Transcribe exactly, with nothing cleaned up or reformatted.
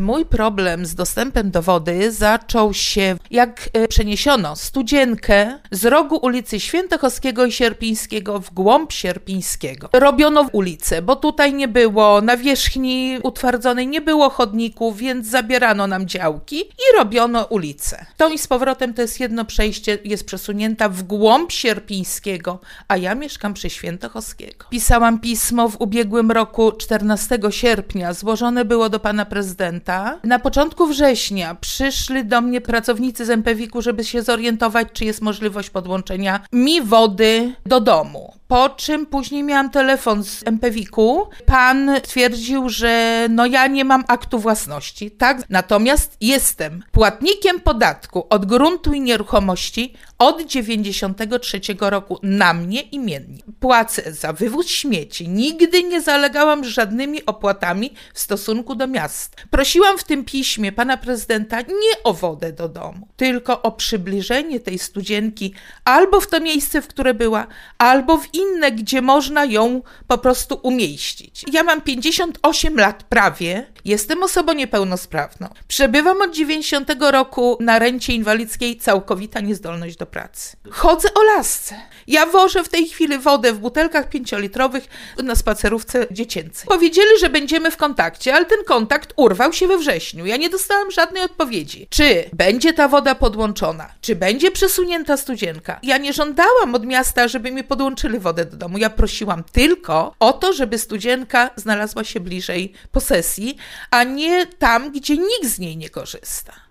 mój problem z dostępem do wody zaczął się, jak przeniesiono studzienkę z rogu ulicy Świętochowskiego i Sierpińskiego w głąb Sierpińskiego. Robiono ulicę, bo tutaj nie było nawierzchni utwardzonej, nie było chodników, więc zabierano nam działki i robiono ulicę. To i z powrotem to jest jedno przejście, jest przesunięta w głąb Sierpińskiego, a ja mieszkam przy Świętochowskiego. Pisałam pismo w ubiegłym roku czternastego sierpnia, złożone było do pana prezydenta. Na początku września przyszli do mnie pracownicy z Empewiku, żeby się zorientować, czy jest możliwość podłączenia mi wody do domu. Po czym później miałam telefon z Empewiku. Pan twierdził, że no ja nie mam aktu własności, tak? Natomiast jestem płatnikiem podatku od gruntu i nieruchomości od dziewięćdziesiątego trzeciego roku na mnie imiennie. Płacę za wywóz śmieci. Nigdy nie zalegałam z żadnymi opłatami w stosunku do miasta. Prosiłam w tym piśmie pana prezydenta nie o wodę do domu, tylko o przybliżenie tej studzienki albo w to miejsce, w które była, albo w inne, gdzie można ją po prostu umieścić. Ja mam pięćdziesiąt osiem lat prawie, jestem osobą niepełnosprawną. Przebywam od dziewięćdziesiątego roku na rencie inwalidzkiej, całkowita niezdolność do pracy. Chodzę o lasce. Ja wożę w tej chwili wodę w butelkach pięciolitrowych na spacerówce dziecięcej. Powiedzieli, że będziemy w kontakcie, ale ten kontakt urwał się we wrześniu. Ja nie dostałam żadnej odpowiedzi. Czy będzie ta woda podłączona? Czy będzie przesunięta studzienka? Ja nie żądałam od miasta, żeby mi podłączyli wodę do domu. Ja prosiłam tylko o to, żeby studzienka znalazła się bliżej posesji, a nie tam, gdzie nikt z niej nie korzysta.